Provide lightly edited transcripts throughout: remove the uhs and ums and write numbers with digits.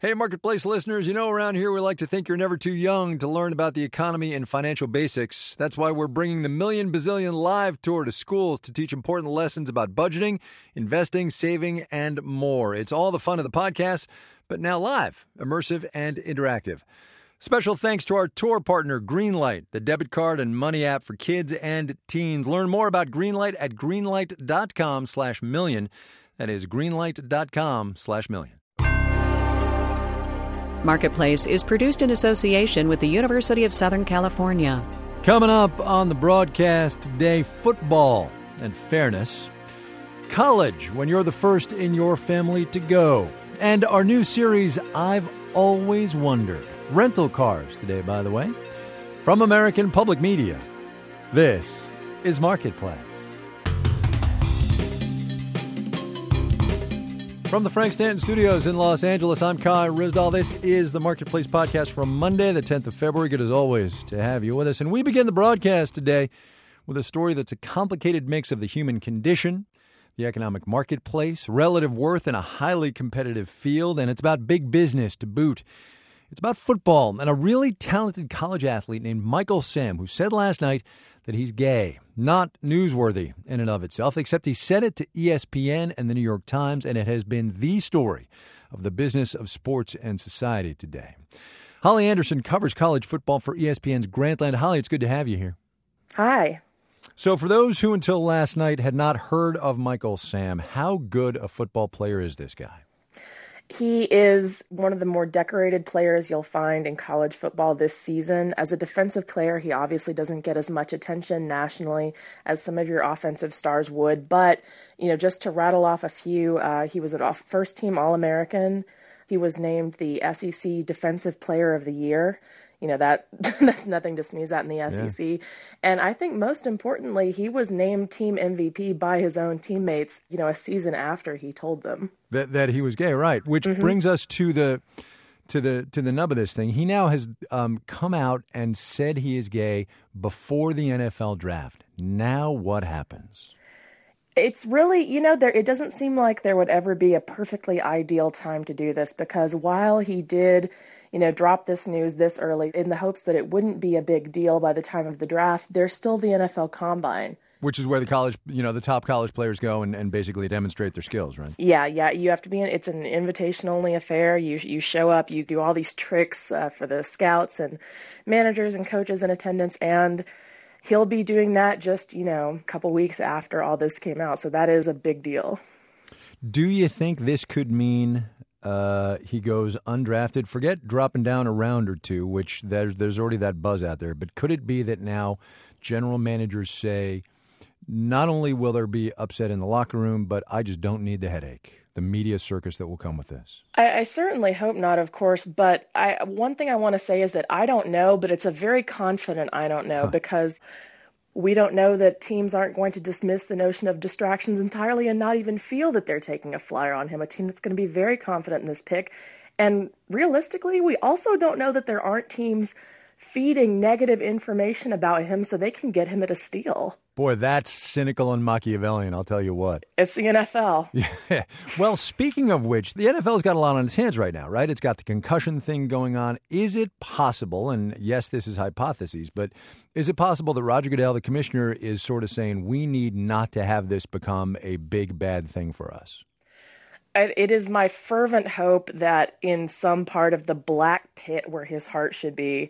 Hey, Marketplace listeners, you know around here we like to think you're never too young to learn about the economy and financial basics. That's why we're bringing the Million Bazillion Live Tour to schools to teach important lessons about budgeting, investing, saving, and more. It's all the fun of the podcast, but now live, immersive, and interactive. Special thanks to our tour partner, Greenlight, the debit card and money app for kids and teens. Learn more about Greenlight at greenlight.com/million. That is greenlight.com/million. Marketplace is produced in association with the University of Southern California. Coming up on the broadcast today, football and fairness, college when you're the first in your family to go, and our new series, I've Always Wondered. Rental cars today, by the way. From American Public Media, this is Marketplace. From the Frank Stanton Studios in Los Angeles, I'm Kai Ryssdal. This is the Marketplace podcast from Monday, the 10th of February. Good as always to have you with us. And we begin the broadcast today with a story that's a complicated mix of the human condition, the economic marketplace, relative worth in a highly competitive field, and it's about big business to boot. It's about football and a really talented college athlete named Michael Sam, who said last night that he's gay. Not newsworthy in and of itself, except he said it to ESPN and the New York Times, and it has been the story of the business of sports and society today. Holly Anderson covers college football for ESPN's Grantland. Holly, it's good to have you here. Hi. So for those who until last night had not heard of Michael Sam, how good a football player is this guy? He is one of the more decorated players you'll find in college football this season. As a defensive player, he obviously doesn't get as much attention nationally as some of your offensive stars would. But, just to rattle off a few, he was a first-team All-American. He was named the SEC Defensive Player of the Year. That's nothing to sneeze at in the SEC. Yeah. And I think most importantly, he was named team MVP by his own teammates, a season after he told them that he was gay, right? Which brings us to the nub of this thing. He now has come out and said he is gay before the NFL draft. Now what happens? It's really, it doesn't seem like there would ever be a perfectly ideal time to do this, because while he did drop this news this early in the hopes that it wouldn't be a big deal by the time of the draft, there's still the NFL Combine. Which is where the college, the top college players go and basically demonstrate their skills, right? Yeah. You have to be it's an invitation-only affair. You show up, you do all these tricks for the scouts and managers and coaches in attendance, and he'll be doing that just, a couple weeks after all this came out. So that is a big deal. Do you think this could mean he goes undrafted? Forget dropping down a round or two, which there's already that buzz out there. But could it be that now general managers say, not only will there be upset in the locker room, but I just don't need the headache, the media circus that will come with this? I certainly hope not, of course. But one thing I want to say is that I don't know, but it's a very confident I don't know, because we don't know that teams aren't going to dismiss the notion of distractions entirely and not even feel that they're taking a flyer on him, a team that's going to be very confident in this pick. And realistically, we also don't know that there aren't teams feeding negative information about him so they can get him at a steal. Boy, that's cynical and Machiavellian, I'll tell you what. It's the NFL. Yeah. Well, speaking of which, the NFL's got a lot on its hands right now, right? It's got the concussion thing going on. Is it possible, and yes, this is hypotheses, but is it possible that Roger Goodell, the commissioner, is sort of saying we need not to have this become a big, bad thing for us? It is my fervent hope that in some part of the black pit where his heart should be,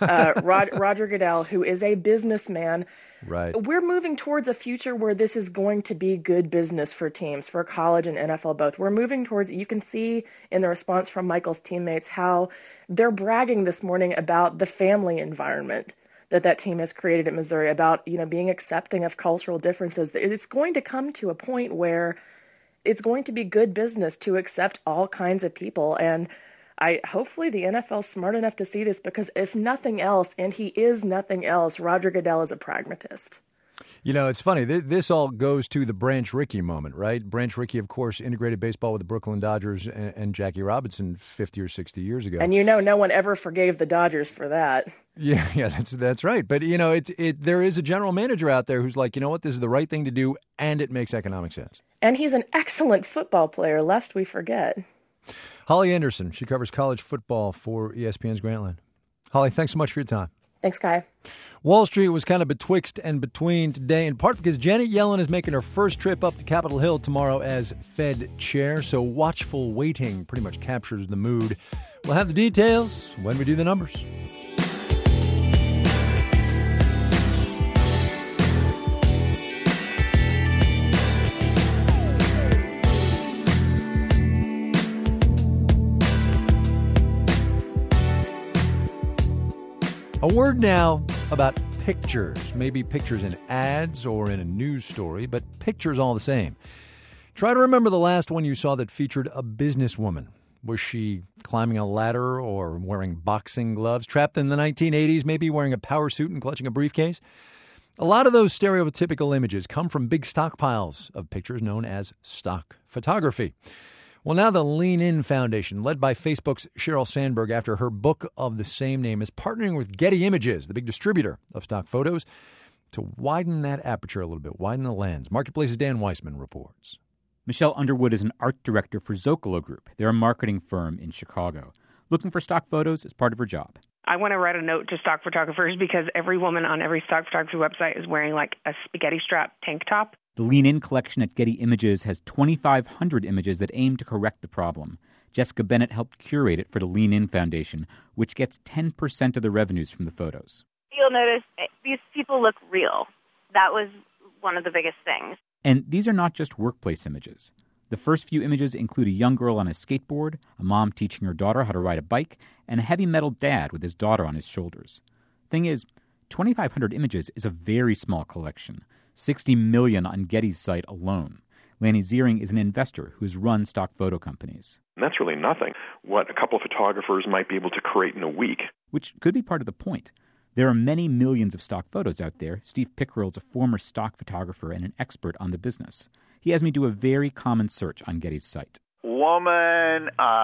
Roger Goodell, who is a businessman, right, we're moving towards a future where this is going to be good business for teams, for college and NFL both. We're moving towards, you can see in the response from Michael's teammates how they're bragging this morning about the family environment that team has created at Missouri, about, being accepting of cultural differences. It's going to come to a point where it's going to be good business to accept all kinds of people. And hopefully the NFL's smart enough to see this, because if nothing else, and he is nothing else, Roger Goodell is a pragmatist. It's funny. This all goes to the Branch Rickey moment, right? Branch Rickey, of course, integrated baseball with the Brooklyn Dodgers and Jackie Robinson 50 or 60 years ago. And no one ever forgave the Dodgers for that. Yeah, that's right. But, there is a general manager out there who's like, you know what, this is the right thing to do, and it makes economic sense. And he's an excellent football player, lest we forget. Holly Anderson, she covers college football for ESPN's Grantland. Holly, thanks so much for your time. Thanks, Kai. Wall Street was kind of betwixt and between today, in part because Janet Yellen is making her first trip up to Capitol Hill tomorrow as Fed chair, so watchful waiting pretty much captures the mood. We'll have the details when we do the numbers. A word now about pictures. Maybe pictures in ads or in a news story, but pictures all the same. Try to remember the last one you saw that featured a businesswoman. Was she climbing a ladder or wearing boxing gloves? Trapped in the 1980s, maybe wearing a power suit and clutching a briefcase? A lot of those stereotypical images come from big stockpiles of pictures known as stock photography. Well, now the Lean In Foundation, led by Facebook's Sheryl Sandberg after her book of the same name, is partnering with Getty Images, the big distributor of stock photos, to widen that aperture a little bit, widen the lens. Marketplace's Dan Weissman reports. Michelle Underwood is an art director for Zocalo Group. They're a marketing firm in Chicago. Looking for stock photos is part of her job. I want to write a note to stock photographers because every woman on every stock photography website is wearing like a spaghetti strap tank top. The Lean In collection at Getty Images has 2,500 images that aim to correct the problem. Jessica Bennett helped curate it for the Lean In Foundation, which gets 10% of the revenues from the photos. You'll notice these people look real. That was one of the biggest things. And these are not just workplace images. The first few images include a young girl on a skateboard, a mom teaching her daughter how to ride a bike, and a heavy metal dad with his daughter on his shoulders. Thing is, 2,500 images is a very small collection. 60 million on Getty's site alone. Lanny Ziering is an investor who's run stock photo companies. And that's really nothing. What a couple of photographers might be able to create in a week. Which could be part of the point. There are many millions of stock photos out there. Steve Pickerell's a former stock photographer and an expert on the business. He has me do a very common search on Getty's site. Woman,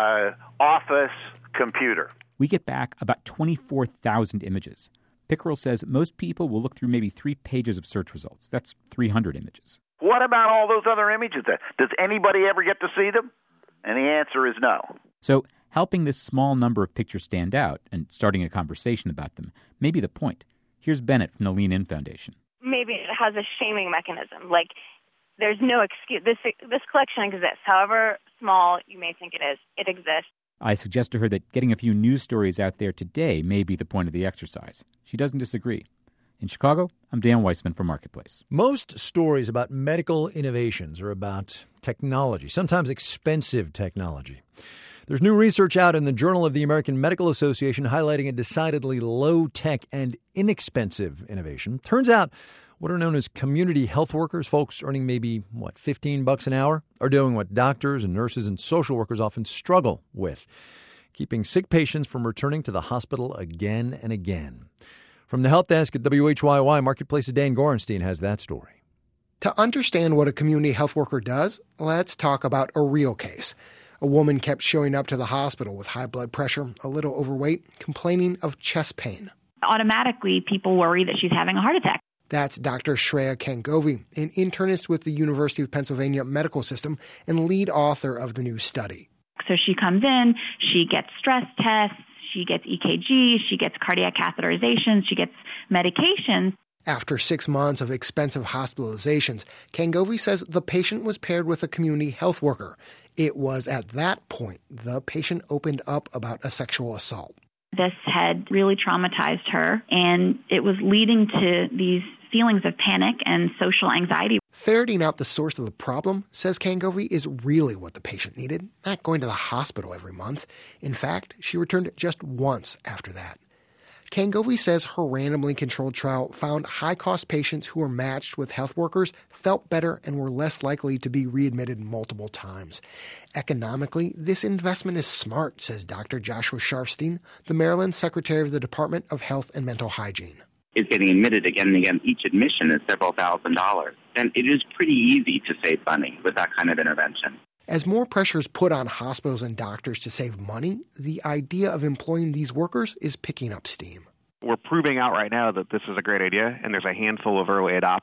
office, computer. We get back about 24,000 images. Pickerell says most people will look through maybe 3 pages of search results. That's 300 images. What about all those other images then? Does anybody ever get to see them? And the answer is no. So helping this small number of pictures stand out and starting a conversation about them may be the point. Here's Bennett from the Lean In Foundation. Maybe it has a shaming mechanism. Like, there's no excuse. This collection exists. However small you may think it is, it exists. I suggest to her that getting a few news stories out there today may be the point of the exercise. She doesn't disagree. In Chicago, I'm Dan Weissman for Marketplace. Most stories about medical innovations are about technology, sometimes expensive technology. There's new research out in the Journal of the American Medical Association highlighting a decidedly low-tech and inexpensive innovation. Turns out what are known as community health workers, folks earning maybe, $15 an hour, are doing what doctors and nurses and social workers often struggle with, keeping sick patients from returning to the hospital again and again. From the help desk at WHYY, Marketplace's Dan Gorenstein has that story. To understand what a community health worker does, let's talk about a real case. A woman kept showing up to the hospital with high blood pressure, a little overweight, complaining of chest pain. Automatically, people worry that she's having a heart attack. That's Dr. Shreya Kangovi, an internist with the University of Pennsylvania Medical System and lead author of the new study. So she comes in, she gets stress tests, she gets EKG, she gets cardiac catheterizations, she gets medications. After 6 months of expensive hospitalizations, Kangovi says the patient was paired with a community health worker. It was at that point the patient opened up about a sexual assault. This had really traumatized her, and it was leading to these feelings of panic and social anxiety. Ferreting out the source of the problem, says Kangovi, is really what the patient needed, not going to the hospital every month. In fact, she returned just once after that. Kangovi says her randomly controlled trial found high-cost patients who were matched with health workers felt better and were less likely to be readmitted multiple times. Economically, this investment is smart, says Dr. Joshua Sharfstein, the Maryland Secretary of the Department of Health and Mental Hygiene. Is getting admitted again and again. Each admission is several $1,000s. And it is pretty easy to save money with that kind of intervention. As more pressure is put on hospitals and doctors to save money, the idea of employing these workers is picking up steam. We're proving out right now that this is a great idea, and there's a handful of early adopting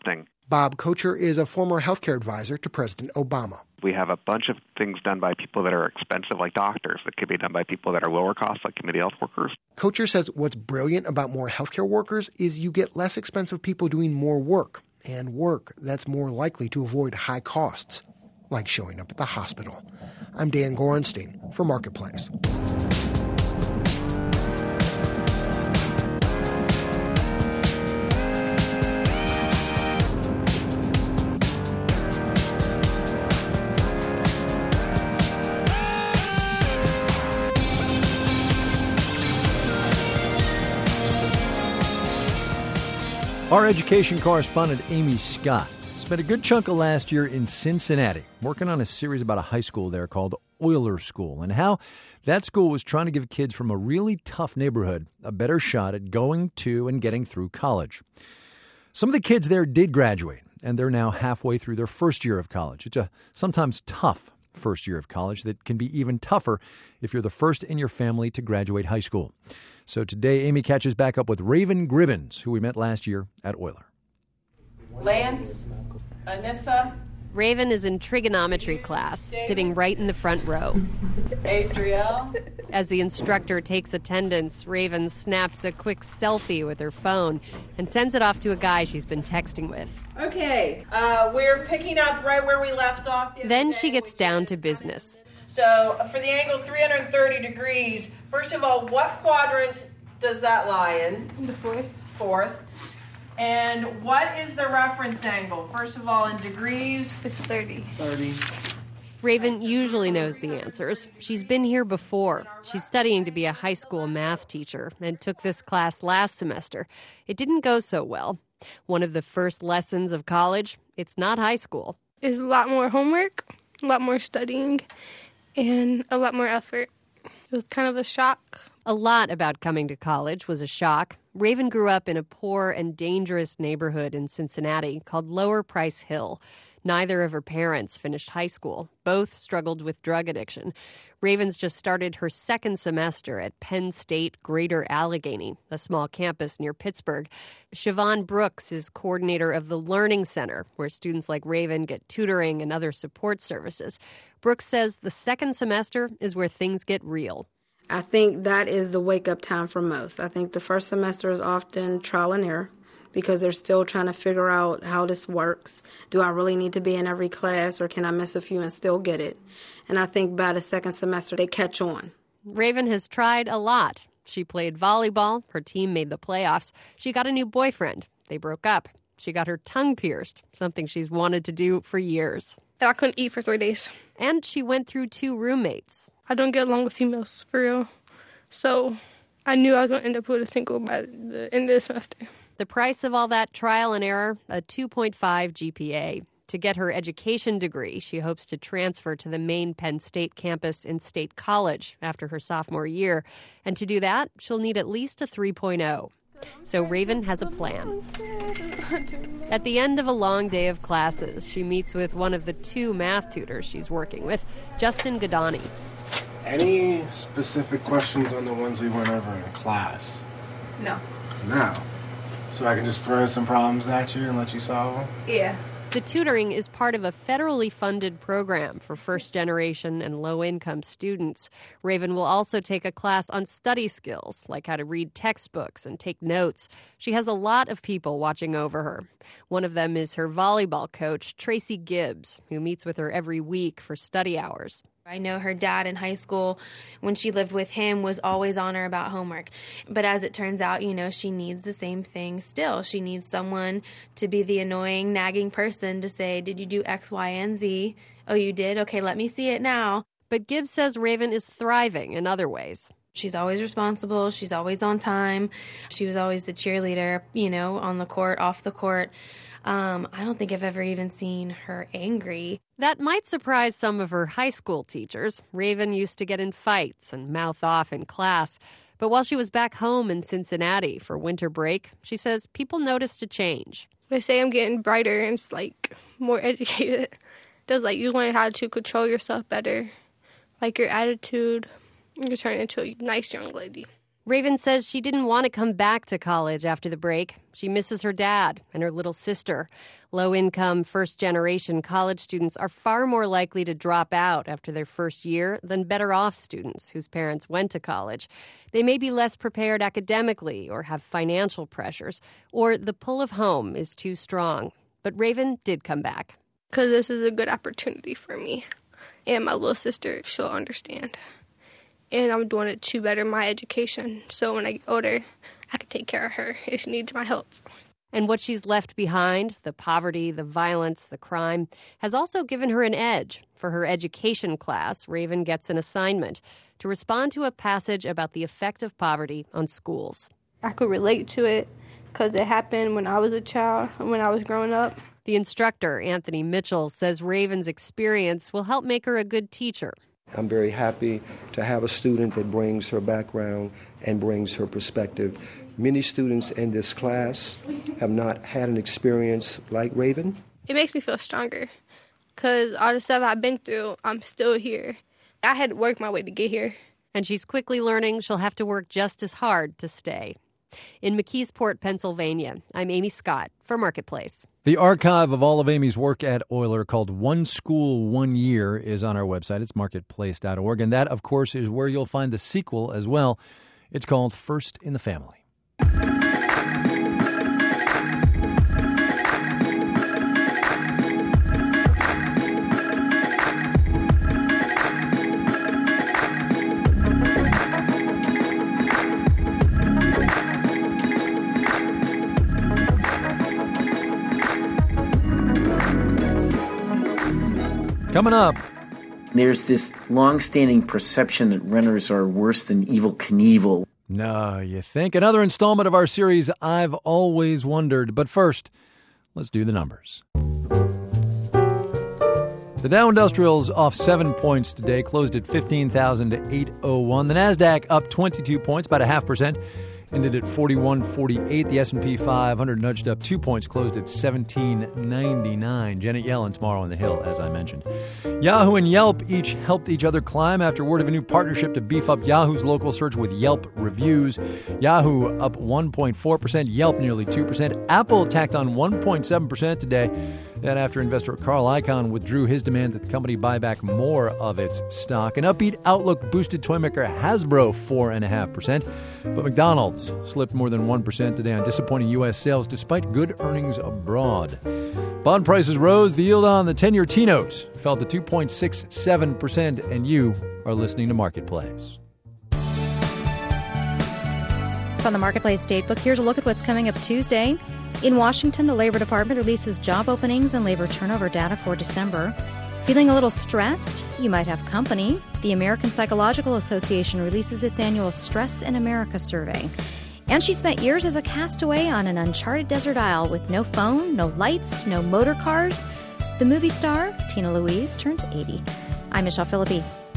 Bob Kocher is a former healthcare advisor to President Obama. We have a bunch of things done by people that are expensive, like doctors, that could be done by people that are lower cost, like community health workers. Kocher says what's brilliant about more healthcare workers is you get less expensive people doing more work, and work that's more likely to avoid high costs, like showing up at the hospital. I'm Dan Gorenstein for Marketplace. Our education correspondent, Amy Scott, spent a good chunk of last year in Cincinnati working on a series about a high school there called Oyler School and how that school was trying to give kids from a really tough neighborhood a better shot at going to and getting through college. Some of the kids there did graduate, and they're now halfway through their first year of college. It's a sometimes tough first year of college that can be even tougher if you're the first in your family to graduate high school. So today, Amy catches back up with Raven Gribbins, who we met last year at Oyler. Lance, Anissa. Raven is in trigonometry class, sitting right in the front row. Adriel. As the instructor takes attendance, Raven snaps a quick selfie with her phone and sends it off to a guy she's been texting with. Okay, we're picking up right where we left off. Then she gets down to business. So for the angle 330 degrees, first of all, what quadrant does that lie in? The fourth. Fourth. And what is the reference angle? First of all, in degrees? It's 30. 30. Raven usually knows the answers. She's been here before. She's studying to be a high school math teacher and took this class last semester. It didn't go so well. One of the first lessons of college, it's not high school. It's a lot more homework, a lot more studying, and a lot more effort. It was kind of a shock. A lot about coming to college was a shock. Raven grew up in a poor and dangerous neighborhood in Cincinnati called Lower Price Hill. Neither of her parents finished high school. Both struggled with drug addiction. Raven's just started her second semester at Penn State Greater Allegheny, a small campus near Pittsburgh. Siobhan Brooks is coordinator of the Learning Center, where students like Raven get tutoring and other support services. Brooks says the second semester is where things get real. I think that is the wake-up time for most. I think the first semester is often trial and error because they're still trying to figure out how this works. Do I really need to be in every class, or can I miss a few and still get it? And I think by the second semester, they catch on. Raven has tried a lot. She played volleyball. Her team made the playoffs. She got a new boyfriend. They broke up. She got her tongue pierced, something she's wanted to do for years. And I couldn't eat for 3 days. And she went through 2 roommates. I don't get along with females, for real. So I knew I was going to end up with a single by the end of the semester. The price of all that trial and error, a 2.5 GPA. To get her education degree, she hopes to transfer to the main Penn State campus in State College after her sophomore year. And to do that, she'll need at least a 3.0. So Raven has a plan. At the end of a long day of classes, she meets with one of the 2 math tutors she's working with, Justin Godani. Any specific questions on the ones we went over in class? No. No. So I can just throw some problems at you and let you solve them? Yeah. The tutoring is part of a federally funded program for first-generation and low-income students. Raven will also take a class on study skills, like how to read textbooks and take notes. She has a lot of people watching over her. One of them is her volleyball coach, Tracy Gibbs, who meets with her every week for study hours. I know her dad in high school, when she lived with him, was always on her about homework. But as it turns out, she needs the same thing still. She needs someone to be the annoying, nagging person to say, did you do X, Y, and Z? Oh, you did? Okay, let me see it now. But Gibbs says Raven is thriving in other ways. She's always responsible. She's always on time. She was always the cheerleader, on the court, off the court. I don't think I've ever even seen her angry. That might surprise some of her high school teachers. Raven used to get in fights and mouth off in class. But while she was back home in Cincinnati for winter break, she says people noticed a change. They say I'm getting brighter and it's more educated. Does you learn how to control yourself better. Your attitude, you're turning into a nice young lady. Raven says she didn't want to come back to college after the break. She misses her dad and her little sister. Low-income, first-generation college students are far more likely to drop out after their first year than better-off students whose parents went to college. They may be less prepared academically or have financial pressures, or the pull of home is too strong. But Raven did come back. Because this is a good opportunity for me. And my little sister, she'll understand. And I'm doing it to better my education. So when I get older, I can take care of her if she needs my help. And what she's left behind, the poverty, the violence, the crime, has also given her an edge. For her education class, Raven gets an assignment to respond to a passage about the effect of poverty on schools. I could relate to it because it happened when I was a child, when I was growing up. The instructor, Anthony Mitchell, says Raven's experience will help make her a good teacher. I'm very happy to have a student that brings her background and brings her perspective. Many students in this class have not had an experience like Raven. It makes me feel stronger because all the stuff I've been through, I'm still here. I had to work my way to get here. And she's quickly learning she'll have to work just as hard to stay. In McKeesport, Pennsylvania, I'm Amy Scott for Marketplace. The archive of all of Amy's work at Euler, called One School, 1 Year, is on our website. It's marketplace.org. And that, of course, is where you'll find the sequel as well. It's called First in the Family. Coming up. There's this long-standing perception that renters are worse than Evel Knievel. No, you think? Another installment of our series, I've Always Wondered. But first, let's do the numbers. The Dow Industrial's off 7 points today, closed at 15,801. The NASDAQ up 22 points, about 0.5%. Ended at 41.48. The S&P 500 nudged up 2 points, closed at 17.99. Janet Yellen tomorrow on the Hill, as I mentioned. Yahoo and Yelp each helped each other climb after word of a new partnership to beef up Yahoo's local search with Yelp reviews. Yahoo up 1.4%, Yelp nearly 2%. Apple tacked on 1.7% today. That after investor Carl Icahn withdrew his demand that the company buy back more of its stock. An upbeat outlook boosted toy maker Hasbro 4.5%. But McDonald's slipped more than 1% today on disappointing U.S. sales despite good earnings abroad. Bond prices rose. The yield on the 10-year T-notes fell to 2.67%. And you are listening to Marketplace. On the Marketplace Datebook, here's a look at what's coming up Tuesday. In Washington, the Labor Department releases job openings and labor turnover data for December. Feeling a little stressed? You might have company. The American Psychological Association releases its annual Stress in America survey. And she spent years as a castaway on an uncharted desert isle with no phone, no lights, no motor cars. The movie star, Tina Louise, turns 80. I'm Michelle Philippi.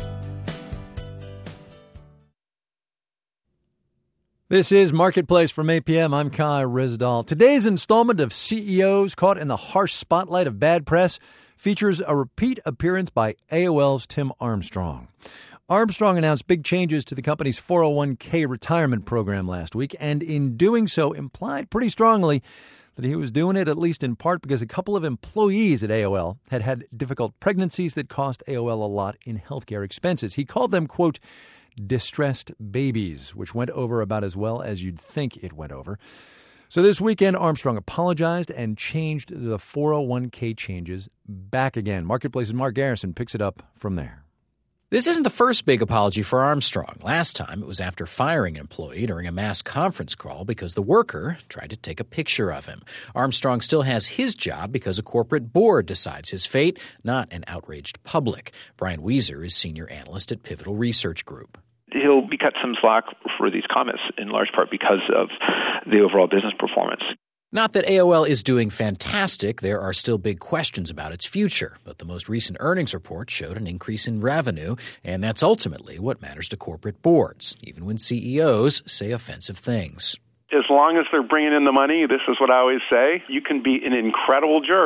This is Marketplace from 8 p.m. I'm Kai Rizdal. Today's installment of CEOs Caught in the Harsh Spotlight of Bad Press features a repeat appearance by AOL's Tim Armstrong. Armstrong announced big changes to the company's 401k retirement program last week, and in doing so implied pretty strongly that he was doing it at least in part because a couple of employees at AOL had had difficult pregnancies that cost AOL a lot in healthcare expenses. He called them, quote, distressed babies, which went over about as well as you'd think it went over. So this weekend, Armstrong apologized and changed the 401k changes back again. Marketplace's Mark Garrison picks it up from there. This isn't the first big apology for Armstrong. Last time, it was after firing an employee during a mass conference call because the worker tried to take a picture of him. Armstrong still has his job because a corporate board decides his fate, not an outraged public. Brian Weiser is senior analyst at Pivotal Research Group. He'll be cut some slack for these comments, in large part because of the overall business performance. Not that AOL is doing fantastic. There are still big questions about its future. But the most recent earnings report showed an increase in revenue, and that's ultimately what matters to corporate boards, even when CEOs say offensive things. As long as they're bringing in the money, this is what I always say, you can be an incredible jerk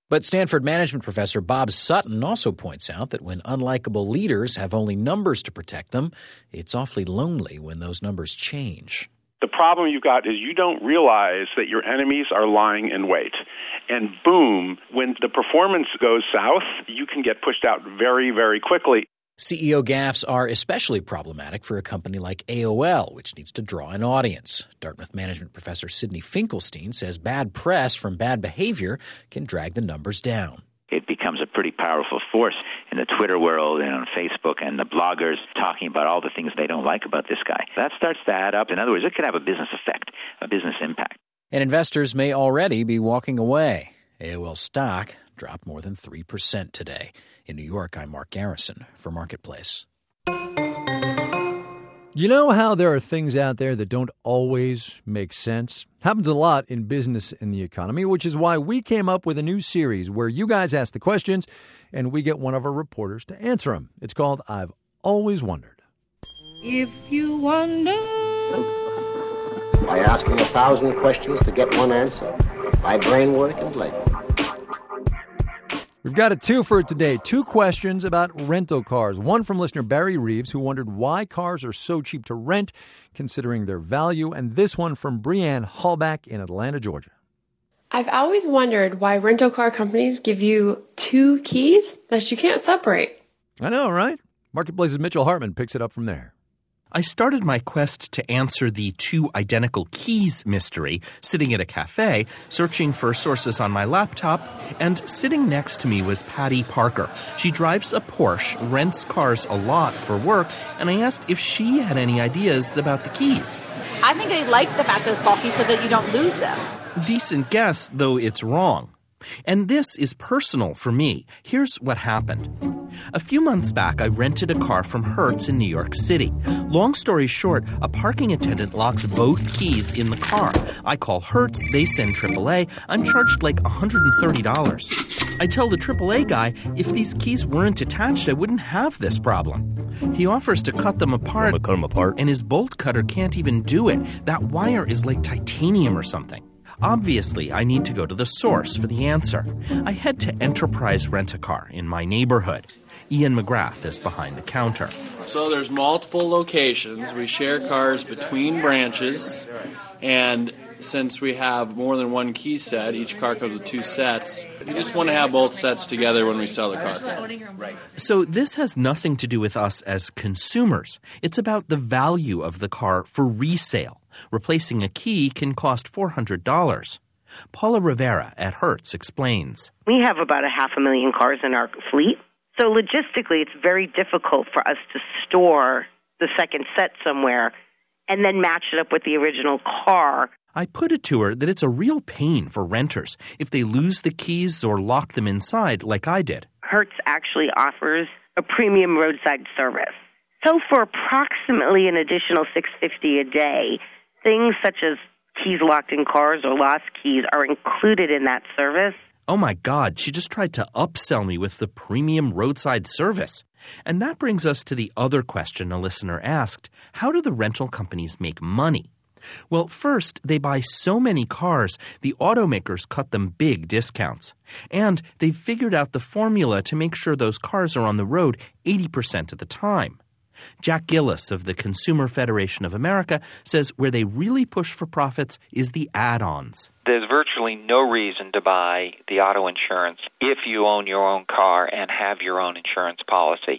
But Stanford management professor Bob Sutton also points out that when unlikable leaders have only numbers to protect them, it's awfully lonely when those numbers change. The problem you've got is you don't realize that your enemies are lying in wait. And boom, when the performance goes south, you can get pushed out very, very quickly. CEO gaffes are especially problematic for a company like AOL, which needs to draw an audience. Dartmouth management professor Sidney Finkelstein says bad press from bad behavior can drag the numbers down. It becomes a pretty powerful force in the Twitter world and on Facebook and the bloggers talking about all the things they don't like about this guy. That starts to add up. In other words, it could have a business effect, a business impact. And investors may already be walking away. AOL stock dropped more than 3% today. In New York, I'm Mark Garrison for Marketplace. You know how there are things out there that don't always make sense? Happens a lot in business and the economy, which is why we came up with a new series where you guys ask the questions and we get one of our reporters to answer them. It's called I've Always Wondered. If you wonder... By asking 1,000 questions to get one answer, by brain work and labor. We've got a twofer today. 2 questions about rental cars. One from listener Barry Reeves, who wondered why cars are so cheap to rent, considering their value. And this one from Brianne Hallback in Atlanta, Georgia. I've always wondered why rental car companies give you 2 keys that you can't separate. I know, right? Marketplace's Mitchell Hartman picks it up from there. I started my quest to answer the 2 identical keys mystery sitting at a cafe, searching for sources on my laptop, and sitting next to me was Patty Parker. She drives a Porsche, rents cars a lot for work, and I asked if she had any ideas about the keys. I think they like the fact that it's bulky so that you don't lose them. Decent guess, though it's wrong. And this is personal for me. Here's what happened. A few months back, I rented a car from Hertz in New York City. Long story short, a parking attendant locks both keys in the car. I call Hertz, they send AAA. I'm charged like $130. I tell the AAA guy if these keys weren't attached, I wouldn't have this problem. He offers to cut them apart, and his bolt cutter can't even do it. That wire is like titanium or something. Obviously, I need to go to the source for the answer. I head to Enterprise Rent-A-Car in my neighborhood. Ian McGrath is behind the counter. So there's multiple locations. We share cars between branches, and since we have more than one key set, each car comes with 2 sets. We just want to have both sets together when we sell the car. So this has nothing to do with us as consumers. It's about the value of the car for resale. Replacing a key can cost $400. Paula Rivera at Hertz explains. We have about 500,000 cars in our fleet. So logistically, it's very difficult for us to store the second set somewhere and then match it up with the original car. I put it to her that it's a real pain for renters if they lose the keys or lock them inside like I did. Hertz actually offers a premium roadside service. So for approximately an additional $650 a day, things such as keys locked in cars or lost keys are included in that service. Oh my God, she just tried to upsell me with the premium roadside service. And that brings us to the other question a listener asked. How do the rental companies make money? Well, first, they buy so many cars, the automakers cut them big discounts. And they've figured out the formula to make sure those cars are on the road 80% of the time. Jack Gillis of the Consumer Federation of America says where they really push for profits is the add-ons. There's virtually no reason to buy the auto insurance if you own your own car and have your own insurance policy.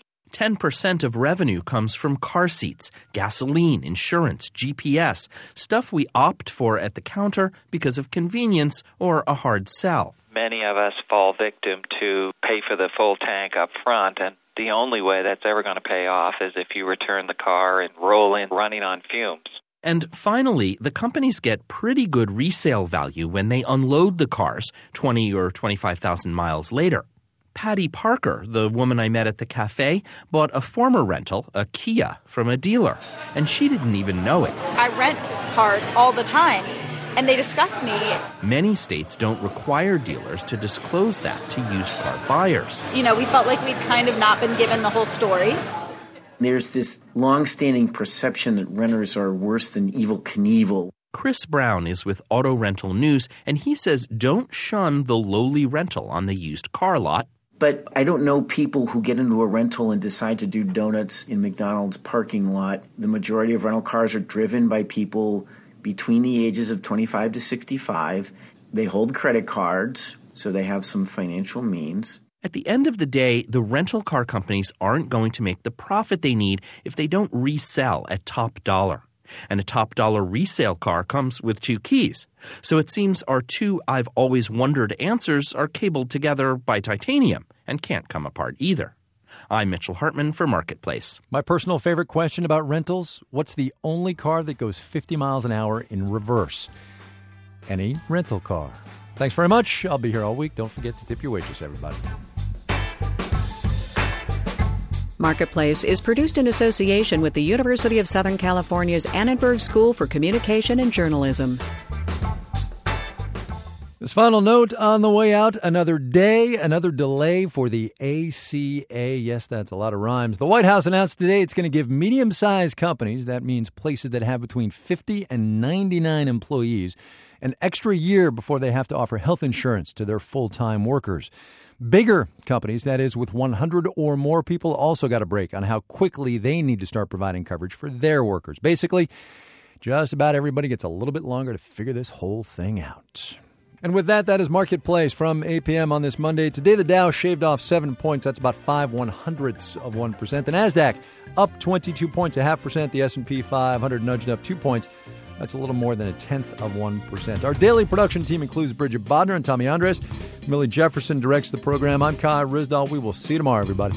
10% of revenue comes from car seats, gasoline, insurance, GPS, stuff we opt for at the counter because of convenience or a hard sell. Many of us fall victim to pay for the full tank up front, and the only way that's ever going to pay off is if you return the car and roll in running on fumes. And finally, the companies get pretty good resale value when they unload the cars 20 or 25,000 miles later. Patty Parker, the woman I met at the cafe, bought a former rental, a Kia, from a dealer, and she didn't even know it. I rent cars all the time, and they disgust me. Many states don't require dealers to disclose that to used car buyers. You know, we felt like we'd kind of not been given the whole story. There's this long-standing perception that renters are worse than Evel Knievel. Chris Brown is with Auto Rental News, and he says don't shun the lowly rental on the used car lot. But I don't know people who get into a rental and decide to do donuts in McDonald's parking lot. The majority of rental cars are driven by people between the ages of 25 to 65. They hold credit cards, so they have some financial means. At the end of the day, the rental car companies aren't going to make the profit they need if they don't resell at top dollar. And a top dollar resale car comes with 2 keys. So it seems our 2 I've always wondered answers are cabled together by titanium and can't come apart either. I'm Mitchell Hartman for Marketplace. My personal favorite question about rentals, what's the only car that goes 50 miles an hour in reverse? Any rental car. Thanks very much. I'll be here all week. Don't forget to tip your waitress, everybody. Marketplace is produced in association with the University of Southern California's Annenberg School for Communication and Journalism. This final note on the way out, another day, another delay for the ACA. Yes, that's a lot of rhymes. The White House announced today it's going to give medium-sized companies, that means places that have between 50 and 99 employees, an extra year before they have to offer health insurance to their full-time workers. Bigger companies, that is, with 100 or more people, also got a break on how quickly they need to start providing coverage for their workers. Basically, just about everybody gets a little bit longer to figure this whole thing out. And with that, that is Marketplace from 8 p.m. on this Monday. Today, the Dow shaved off 7 points. That's about 0.05%. The NASDAQ up 22 points, 0.5%. The S&P 500 nudged up 2 points. That's a little more than 0.1%. Our daily production team includes Bridget Bodner and Tommy Andres. Millie Jefferson directs the program. I'm Kai Ryssdal. We will see you tomorrow, everybody.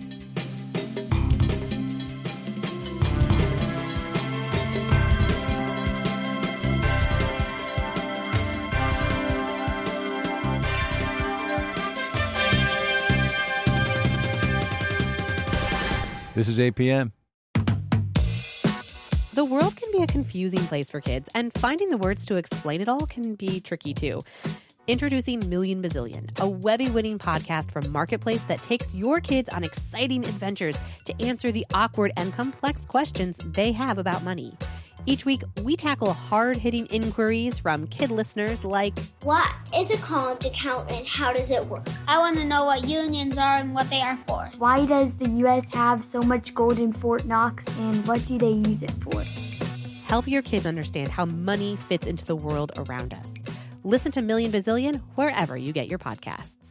This is 8 p.m. The world can be a confusing place for kids, and finding the words to explain it all can be tricky, too. Introducing Million Bazillion, a Webby-winning podcast from Marketplace that takes your kids on exciting adventures to answer the awkward and complex questions they have about money. Each week, we tackle hard-hitting inquiries from kid listeners like, what is a college account and how does it work? I want to know what unions are and what they are for. Why does the U.S. have so much gold in Fort Knox and what do they use it for? Help your kids understand how money fits into the world around us. Listen to Million Bazillion wherever you get your podcasts.